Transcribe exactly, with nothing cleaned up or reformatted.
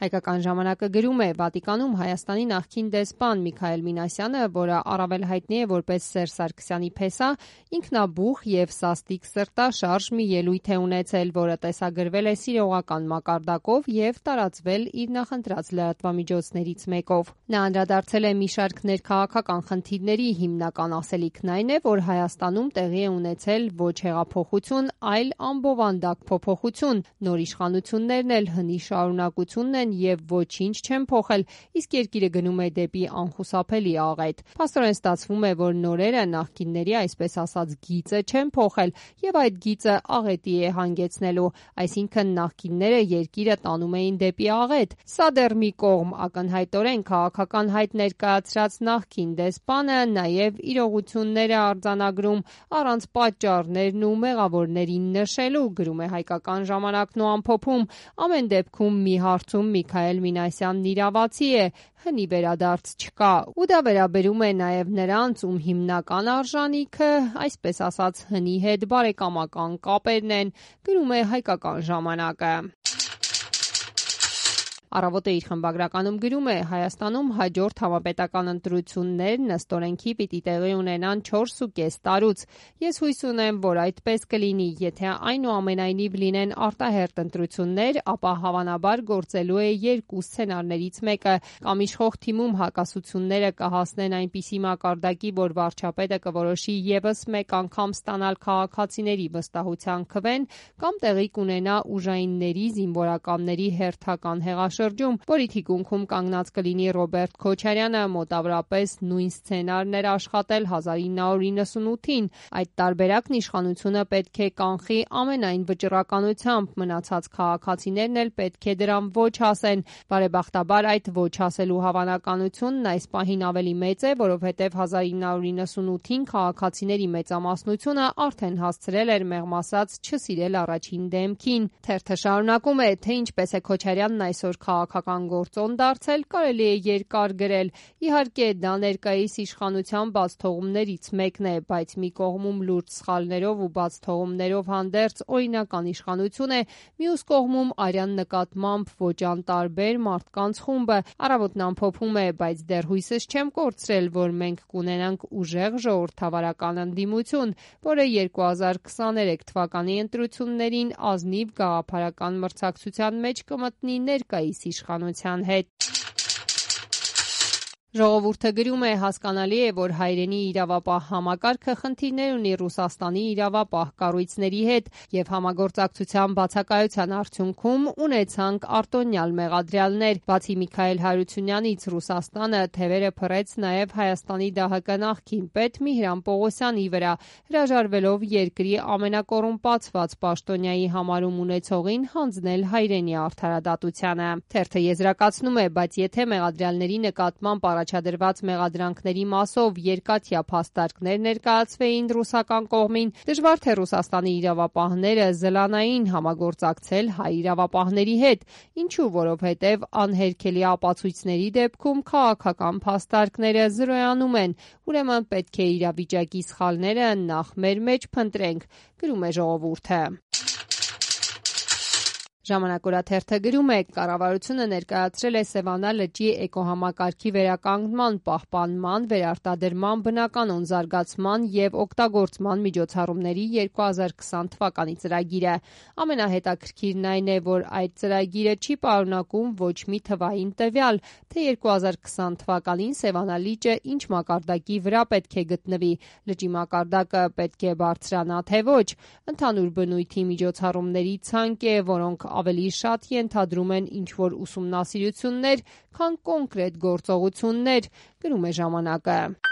Հայկական ժամանակը գրում է, Վատիկանում Հայաստանի նախկին դեսպան Միքայել Մինասյանը, որը առավել հայտնի է որպես Սերժ Սարգսյանի փեսա, ինքնաբուխ եւ սաստիկ սրտաշարժ մի ելույթ է ունեցել, որը տեսագրվել է սիրողական մակարդակով եւ տարածվել իր նախընտրած լրատվամիջոցներից մեկով։ Նա անդրադարձել է մի շարք ներքաղաքական խնդիրների, հիմնական ասելիքն այն է, որ Հայաստանում տեղի է ունեցել ոչ հեղափոխություն, այլ ամբովանդակ փոփոխություն, նոր իշխանություններն էլ հնի շարունակությունն են եւ ոչինչ չեն փոխել, իսկ երկիրը գնում է դեպի անխուսափելի աղետ։ Փաստորեն ստացվում է, որ նորերը նախկինների այսպես ասած գիծը չեն փոխել եւ այդ գիծը աղետի է հանգեցնելու, այսինքն նախկինները երկիրը տանում էին դեպի աղետ։ Սա դեռ մի կողմ, ակնհայտորեն քաղաքական հայտ ներկայացրած նախկին դեսպանը նաեւ իրողությունները արձանագրում առանց պատճառներն ու մեղավորներին նշելու, գրում է Հայկական ժամանակն ու ամփոփում։ Ամեն դեպքում մի հարցում Միքայել Մինասյանն իրավացի է, հնի վերադարձ չկա, ու դա վերաբերում է նաև նրանց, ում հիմնական արժանիքը, այսպես ասած, հնի հետ բարեկամական կապերն են, գրում է Հայկական ժամանակը։ Առավոտը իր խմբագրականում գրում է. Հայաստանում հաջորդ համապետական ընտրություններ նստորենքի պիտի տեղի ունենան չորսուկես տարուց։ Ես հույս ունեմ, որ այդպես կլինի, եթե այնուամենայնիվ լինեն արտահերթ ընտրություններ, ապա հավանաբար գործելու է երկու սցենարներից մեկը, կամ իշխող թիմում հակասությունները կհասնեն այնպիսի մակարդակի, որ վարչապետը կորոշի ևս մեկ անգամ ստանալ քաղաքացիների վստահության քվեն, կամ տեղի կունենա ուժայինների զինվորականների հերթական հեղաշրջում, որի թիկունքում կանգնած կլինի Ռոբերտ Քոչարյանը, մոտավորապես նույն սցենարն էր աշխատել հազար ինը հարյուր իննսունութին։ Այդ տարբերակն իշխանությունը պետք է կանխի ամենայն վճռականությամբ, մնացած քաղաքացիներն էլ պետք է դրան ոչ ասեն։ Բարեբախտաբար այդ ոչ ասելու հավանականությունն այս պահին ավելի մեծ է, որովհետև հազար ինը հարյուր իննսունութին քաղաքացիների մեծամասնությունը արդեն հասցրել էր մեղմ ասած չսիրել առաջին դեմքին։ Թերթը շարունակում է, թե ինչպես է Քոչարյանն այսօր քաղաքական գործոն դարձել, կարելի է երկար գրել։ Իհարկե, դա ներկայիս իշխանության բացթողումներից մեկն է, բայց մի կողմում լուրջ սխալներով ու բացթողումներով հանդերձ օրինական իշխանություն է, մյուս կողմում արյան նկատմամբ ոչ անտարբեր մարդկանց խումբը։ Առավոտն ամփոփում է, բայց դեռ հույսս չեմ կորցրել, որ մենք կունենանք ուժեղ ժողովրդավարական ընդդիմություն, որը երկու հազար քսաներեք թվականի ընտրություններին ազնիվ գաղափարական մրցակցության մեջ կմտնի ներկայիս իշխանության հետ։ Ժողովուրդը գրում է. հասկանալի է, որ հայրենի իրավապահ համակարգը խնդիրներ ունի Ռուսաստանի իրավապահ կառույցների հետ եւ համագործակցության բացակայության արդյունքում ունեցանք արտոնյալ մեղադրյալներ։ Բացի Միքայել Հարությունյանից, Ռուսաստանը թևերը փռեց նաեւ Հայաստանի ԴՀԿ նախկին պետ Միհրան Պողոսյանի վրա, հրաժարվելով երկրի ամենակոռումպացված պաշտոնյայի համարում ունեցողին հանձնել հայրենի արդարադատությանը։ Թերթը եզրակացնում է, բայց եթե մեղադրյալների նկատմամբ առաջադրված մեղադրանքների մասով երկաթյա փաստարկներ ներկայացվեին ռուսական կողմին, դժվար թե Ռուսաստանի իրավապահները զլանային համագործակցել հայ իրավապահների հետ, ինչու որովհետև անհերքելի ապացույցների դեպքում քաղաքական փաստարկները զրոյանում են, ուրեմն պետք է իրավիճակի սխալները նախ մեր մեջ փնտրենք, գրում է Ժողովուրդը։ Ժամանակ օրաթերթը գրում է. կառավարությունը ներկայացրել է Սևանա լճի էկոհամակարգի վերականգնման, պահպանման, վերարտադրման, բնականոն զարգացման եւ օգտագործման միջոցառումների երկու հազար քսան թվականի ծրագիրը։ Ամենահետաքրքիրն այն է, որ այդ ծրագիրը չի պարունակում ոչ մի թվային տվյալ, թե երկու հազար քսան թվականին Սևանա լիճը ինչ մակարդակի վրա պետք է գտնվի, լճի մակարդակը պետք է բարձրանա թե ոչ։ Ընդհանուր բնույթի միջոցառումների ցանկ է, որոնք ավելի շատ ենթադրում են ինչ-որ ուսումնասիրություններ, քան կոնկրետ գործողություններ, գրում է ժամանակը։